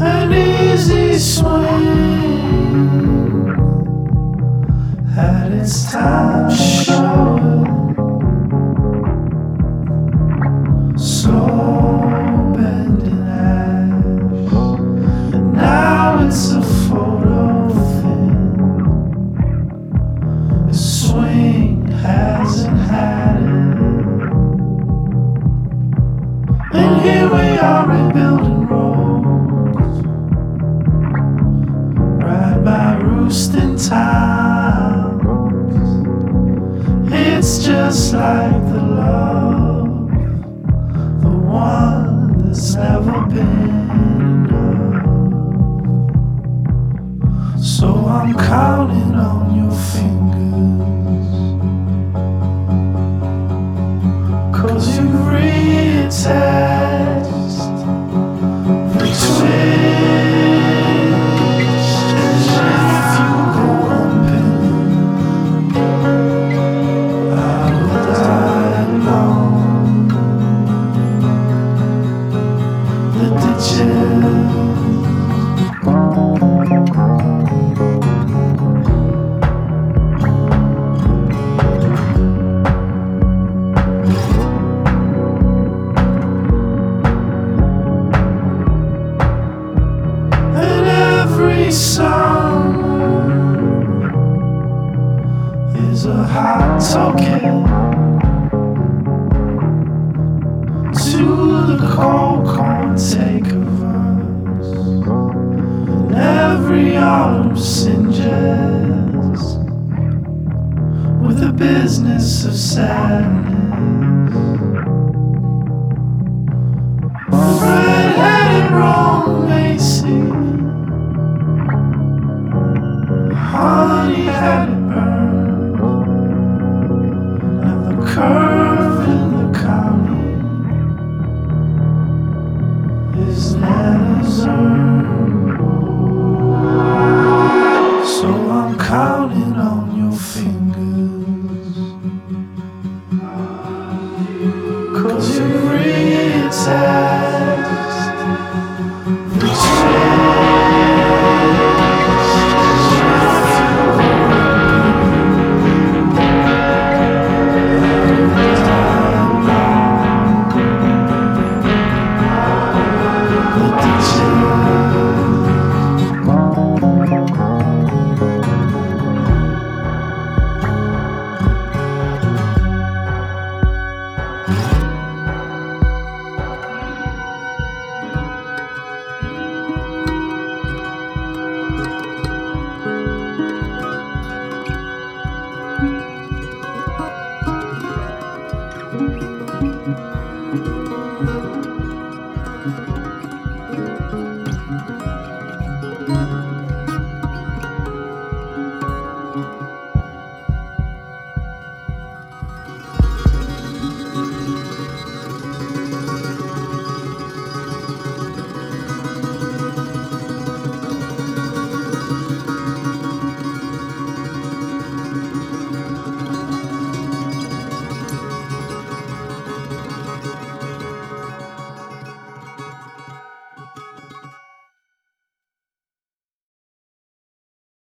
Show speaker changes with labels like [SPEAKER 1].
[SPEAKER 1] An easy swing had its time short. Slow bending ash. Now it's a photo thing. The swing hasn't had it. And here we are rebuilding roads, right by roosting towns. It's just like the love, the one that's never been enough. So I'm counting on your fingers, 'cause you've reattached the twitch. And if you go humping, I will die alone. The ditches. And every song is a hot token to the cold corn take of us. And every autumn singes with the business of sadness.